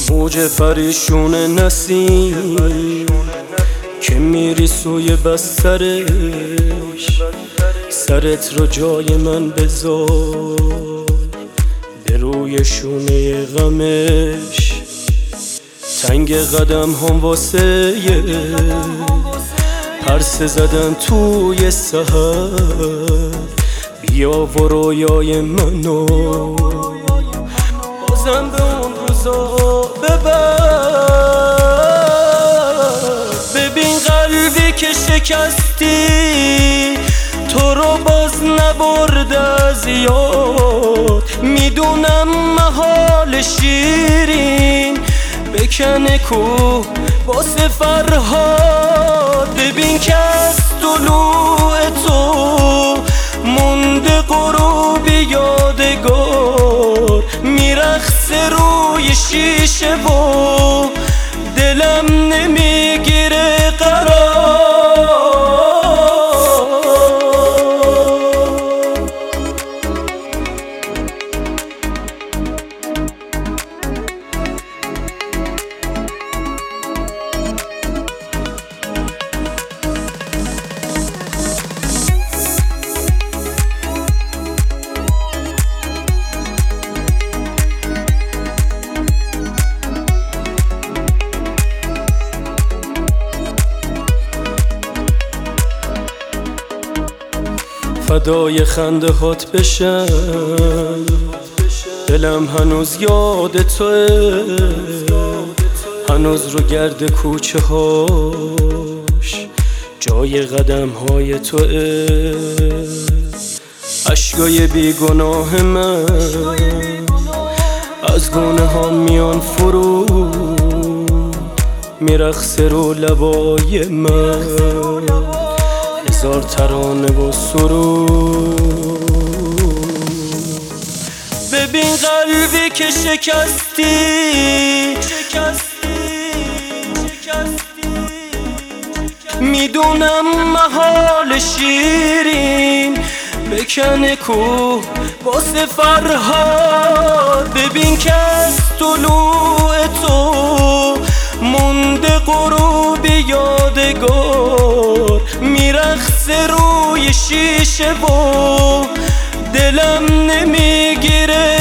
موج پریشون نسیم که میری سوی بسترش، سرت رو جای من بذار به روی شونه غمش. تنگ قدم هم واسه پرسه زدن توی سحر، بیا و رویای منو بازم به اون روزا ببر. ببین قلبی که شکستی تو رو باز نبرده از یاد، میدونم محال شیرین بکنه کوه واسه فرهاد. ببین که از طلوع تو مونده غروبی یادگار، میرقصه روی شیشه و دلم نمیگیره قرار. فدای خنده هات بشم، دلم هنوز یاد توه، هنوز رو گرد کوچه هاش جای قدم های توه. اشکای بیگناه من از گونه ها میان فرو، میرقصه رو لبای من هزار ترانه و سرود. ببین قلبی که شکستی میدونم محال شیرین بکنه کوه واسه فرهاد. ببین که از طلوع تو مونده غروبی یادگار، میرقصه روی شیشه و دلم نمیگیره